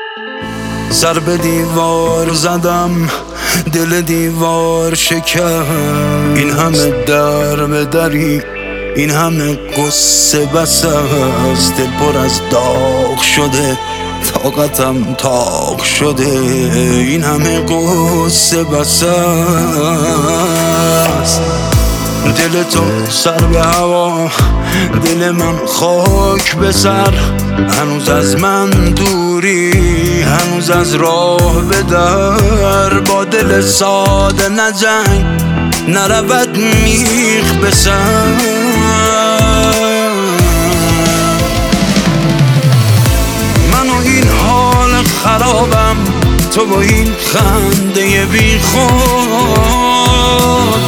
سر به دیوار زدم، دل دیوار شکست. این همه در به دری، این همه قصه بس است. دل پر از داغ شده، طاقتم تاق شده. این همه قصه بس است. دل تو سر به هوا، دل من خاک به سر. هنوز از من دوری، هنوز از راه به در. با دل ساده نجنگ، نرود میخ به سر. من و این حال خرابم، تو با این خنده بی خود.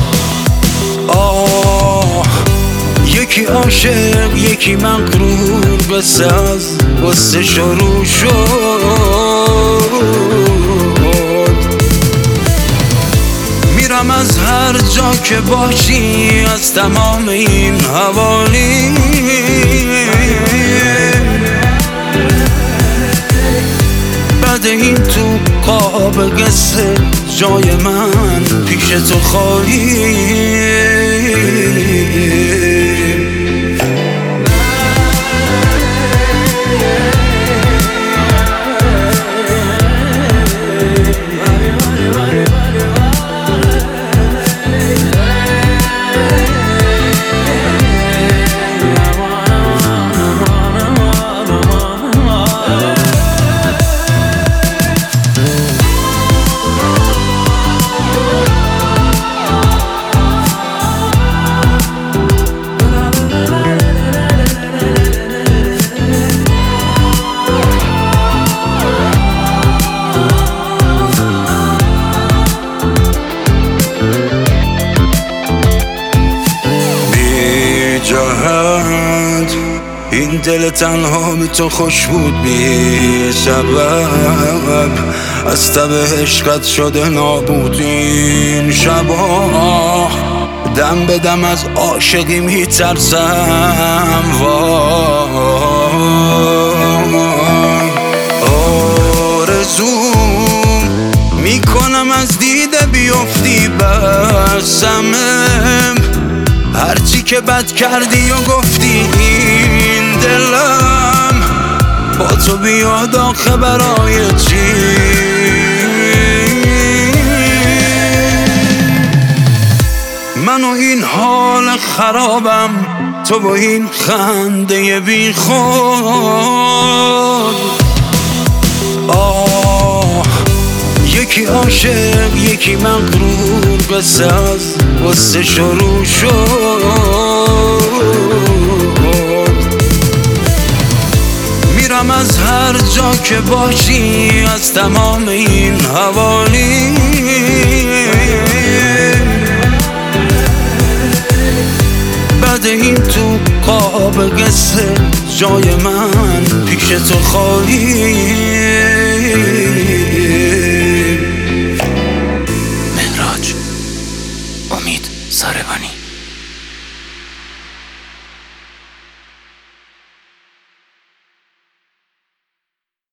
یکی عاشق یکی مغرور، قصه از قصه شروع شد. میرم از هر جا که باشی، از تمام این حوالی. بعد این تو قاب قصه، جای من پیش تو خواهی. این دل تنها بی تو خوش بود، بی سبب. از تب عشقت شده نابود این شبا. دم به دم از عاشقی میترسم، آرزوم میکنم از دیده بیفتی بسمم. هرچی که بد کردی و گفتی، این دلم با تو بیاد آخه برای چی؟ من و این حال خرابم، تو با این خنده بی خود. یکی عاشق یکی مغرور، قصه از قصه شروع شد. میرم از هر جا که باشی، از تمام این حوالی. بعد این تو قاب قصه، جای من پیش تو خواهی.